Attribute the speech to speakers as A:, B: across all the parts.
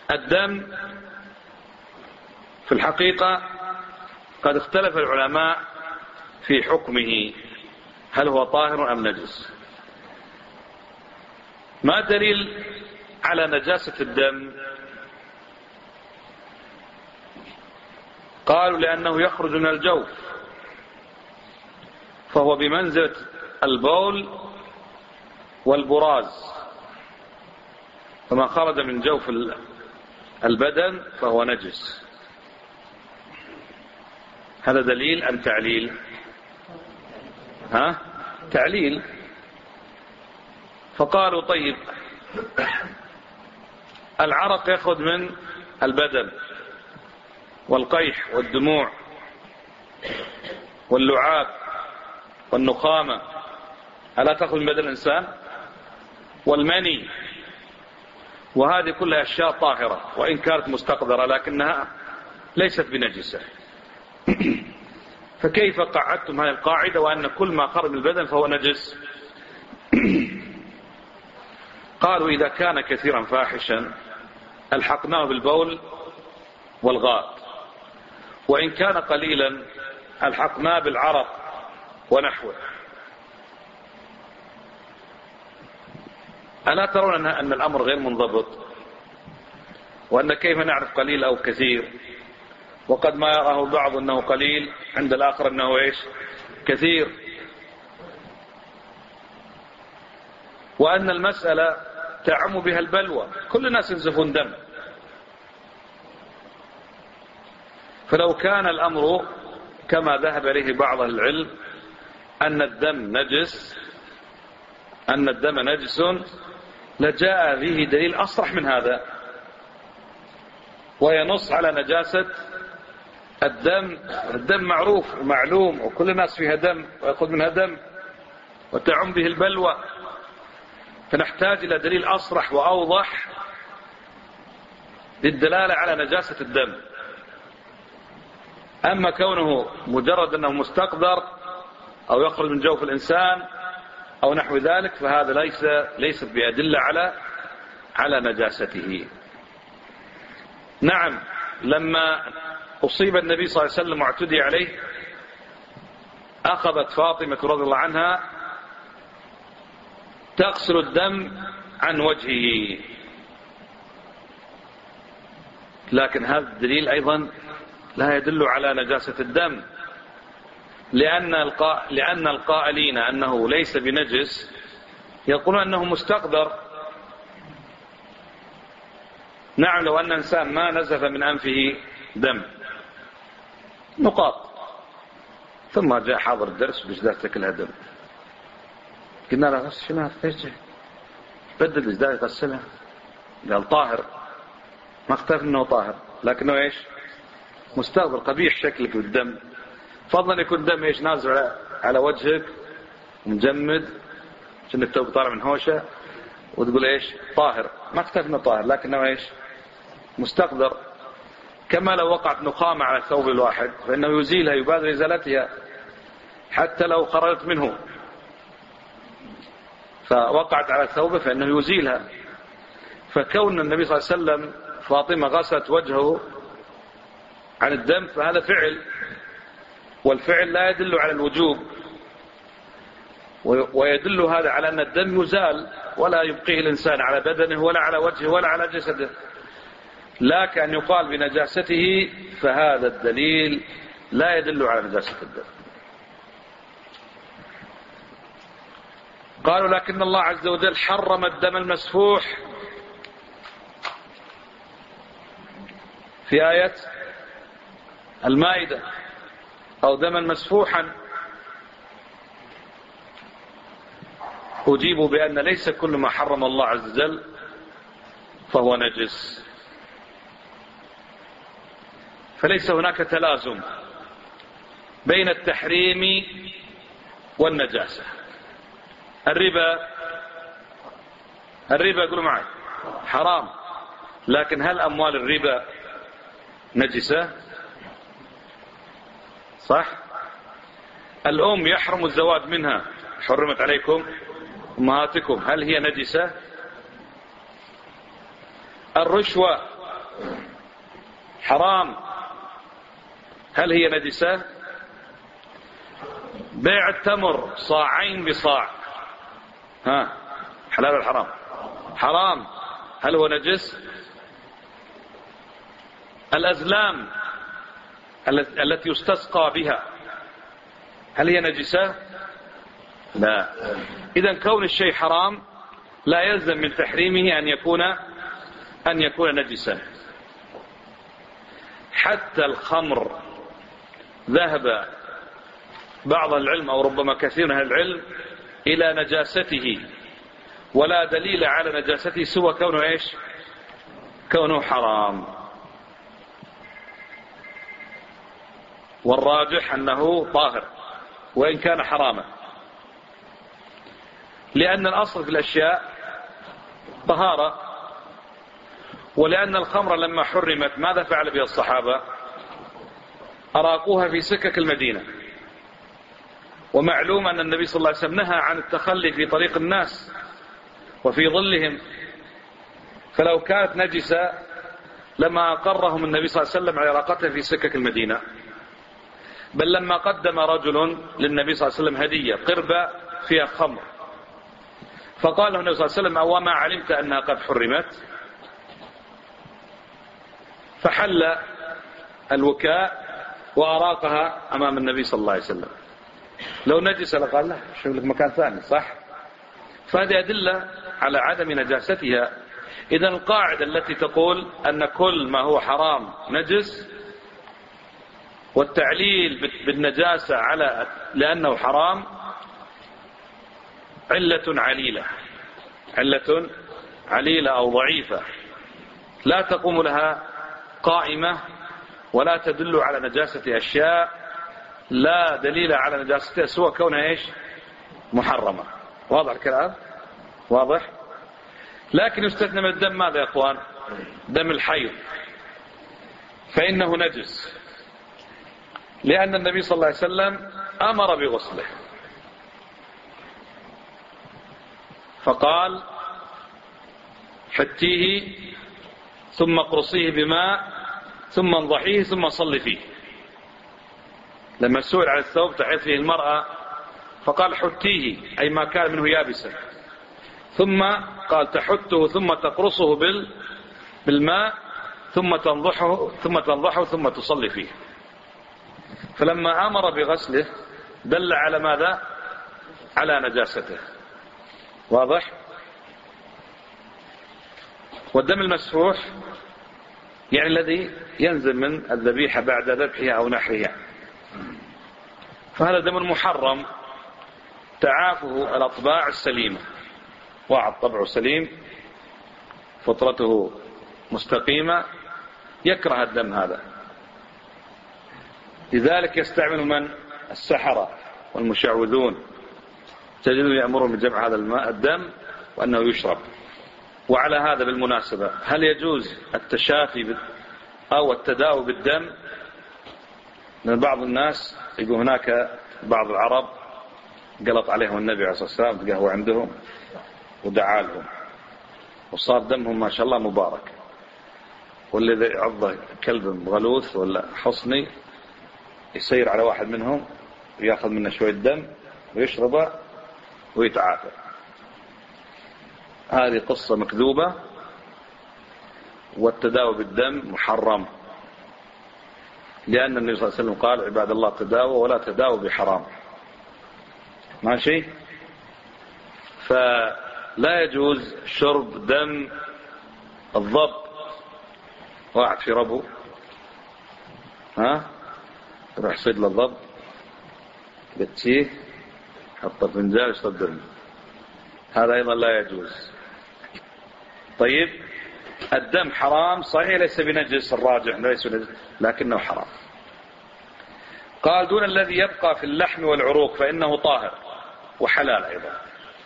A: الدم في الحقيقة قد اختلف العلماء في حكمه، هل هو طاهر أم نجس؟ ما دليل على نجاسة الدم؟ قالوا لأنه يخرج من الجوف، فهو بمنزلة البول والبراز، فما خرج من جوف البدن فهو نجس. هذا دليل أم تعليل؟ تعليل. فقالوا طيب العرق يخرج من البدن، والقيح والدموع واللعاب والنخامة ألا تخرج من بدن الإنسان؟ والمني، وهذه كلها أشياء طاهرة وإن كانت مستقذرة لكنها ليست بنجسة. فكيف قعدتم هذه القاعدة وأن كل ما خرج من البدن فهو نجس؟ قالوا إذا كان كثيرا فاحشا الحقناه بالبول والغائط، وإن كان قليلا الحقناه بالعرق ونحوه. ألا ترون أن الأمر غير منضبط، وأن كيف نعرف قليل أو كثير؟ وقد ما يراه البعض أنه قليل عند الآخر أنه إيش؟ كثير. وأن المسألة تعم بها البلوى، كل الناس ينزفون دم. فلو كان الأمر كما ذهب إليه بعض العلم أن الدم نجس لجاء به دليل أصرح من هذا وينص على نجاسة الدم. الدم معروف ومعلوم وكل الناس فيها دم ويأخذ منها دم وتعم به البلوى، فنحتاج إلى دليل أصرح وأوضح للدلالة على نجاسة الدم. أما كونه مجرد أنه مستقذر أو يخرج من جوف الإنسان أو نحو ذلك فهذا ليست بأدلة على نجاسته. نعم، لما أصيب النبي صلى الله عليه وسلم واعتدي عليه أخذت فاطمة رضي الله عنها تغسل الدم عن وجهه، لكن هذا الدليل أيضا لا يدل على نجاسة الدم، لأن القائلين أنه ليس بنجس يقولون أنه مستقذر. نعم، لو أن إنسان ما نزف من أنفه دم نقاط ثم جاء حاضر الدرس بجدارتك كلها دم، قلنا له غسلها ايش بدل الجدار يغسلها، قال طاهر، ما اختلف انه طاهر لكنه ايش؟ مستقذر قبيح شكلك بالدم، فضلا يكون دم ايش نازل على وجهك ومجمد كأنك توب طالع من هوشه وتقول ايش؟ طاهر. ما اختلف انه طاهر لكنه ايش؟ مستقذر. كما لو وقعت نخامة على الثوب الواحد فإنه يزيلها، يبادر إزالتها حتى لو خرجت منه، فوقعت على الثوب فإنه يزيلها. فكون النبي صلى الله عليه وسلم فاطمة غسلت وجهه عن الدم فهذا فعل، والفعل لا يدل على الوجوب، ويدل هذا على أن الدم يزال ولا يبقيه الإنسان على بدنه ولا على وجهه ولا على جسده. لكن أن يقال بنجاسته فهذا الدليل لا يدل على نجاسة الدم. قالوا لكن الله عز وجل حرم الدم المسفوح في آية المائدة، أو دما مسفوحا. أجيبوا بأن ليس كل ما حرم الله عز وجل فهو نجس، فليس هناك تلازم بين التحريم والنجاسة. الربا قولوا معي حرام، لكن هل أموال الربا نجسة؟ صح؟ الأم يحرم الزواج منها، حرمت عليكم أمهاتكم، هل هي نجسة؟ الرشوة حرام هل هي نجسة؟ بيع التمر صاعين بصاع حلال ولا حرام؟ حرام هل هو نجس؟ الأزلام التي يستسقى بها هل هي نجسة؟ لا. إذن كون الشيء حرام لا يلزم من تحريمه أن يكون نجسا. حتى الخمر ذهب بعض العلم أو ربما كثير من العلم إلى نجاسته، ولا دليل على نجاسته سوى كونه إيش؟ كونه حرام. والراجح أنه طاهر وإن كان حراما، لأن الأصل في الأشياء طهارة. ولأن الخمر لما حرمت ماذا فعل بها الصحابة؟ أراقوها في سكك المدينة، ومعلوم أن النبي صلى الله عليه وسلم نهى عن التخلي في طريق الناس وفي ظلهم، فلو كانت نجسة لما أقرهم النبي صلى الله عليه وسلم على إراقتها في سكك المدينة. بل لما قدم رجل للنبي صلى الله عليه وسلم هدية قربة فيها خمر، فقال له النبي صلى الله عليه وسلم: أوما علمت أنها قد حرمت؟ فحل الوكاء وأراقها أمام النبي صلى الله عليه وسلم. لو نجس لقال له شوف لك مكان ثاني، صح؟ فهذه أدلة على عدم نجاستها. إذن القاعدة التي تقول أن كل ما هو حرام نجس، والتعليل بالنجاسة على لأنه حرام علة عليلة أو ضعيفة لا تقوم لها قائمة، ولا تدل على نجاسة أشياء لا دليل على نجاستها سوى كونها إيش؟ محرمة. واضح الكلام؟ واضح؟ لكن يستثنى من الدم ماذا يا أخوان؟ دم الحيض، فإنه نجس، لأن النبي صلى الله عليه وسلم أمر بغسله، فقال: حتيه ثم اقرصيه بماء ثم انضحيه ثم صل فيه. لما سئل على الثوب تحيط فيه المرأة فقال: حتيه، أي ما كان منه يابسا، ثم قال: تحته ثم تقرصه بالماء ثم تنضحه ثم تصلي فيه. فلما أمر بغسله دل على ماذا؟ على نجاسته. واضح؟ والدم المسفوح يعني الذي ينزل من الذبيحة بعد ذبحها أو نحرها، فهذا دم محرم تعافه الأطباع السليمة، واحد طبعه سليم فطرته مستقيمة يكره الدم هذا، لذلك يستعمل من؟ السحرة والمشعوذون، تجدون يأمرون بجمع هذا الماء الدم وأنه يشرب. وعلى هذا بالمناسبة هل يجوز التشافي أو التداوي بالدم؟ لأن بعض الناس يقول هناك بعض العرب قلط عليهم النبي عليه الصلاة والسلام، تقهوى عندهم ودعا لهم وصار دمهم ما شاء الله مبارك، والذي عضه كلب غلوث ولا حصني يسير على واحد منهم ويأخذ منه شوية دم ويشربه ويتعافى. هذه قصة مكذوبة، والتداوي بالدم محرم، لأن النبي صلى الله عليه وسلم قال: عباد الله تداووا ولا تداووا بحرام. ماشي؟ فلا يجوز شرب دم الضب، واحد في ربو يروح يصيد للضب بتشيه حطه فنجان يشرب دم، هذا أيضا لا يجوز. طيب الدم حرام صحيح، ليس بنجس، الراجح ليس بنجس لكنه حرام. قال: دون الذي يبقى في اللحم والعروق فإنه طاهر وحلال أيضا،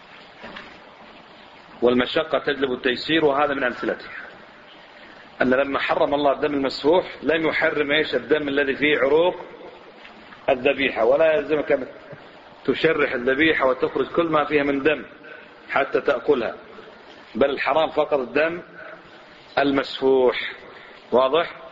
A: والمشقة تجلب التيسير، وهذا من أمثلته أن لما حرم الله الدم المسفوح لم يحرم إيش؟ الدم الذي فيه عروق الذبيحة، ولا يلزمك أن تشرح الذبيحة وتخرج كل ما فيها من دم حتى تأكلها، بل الحرام فقط الدم المسفوح. واضح؟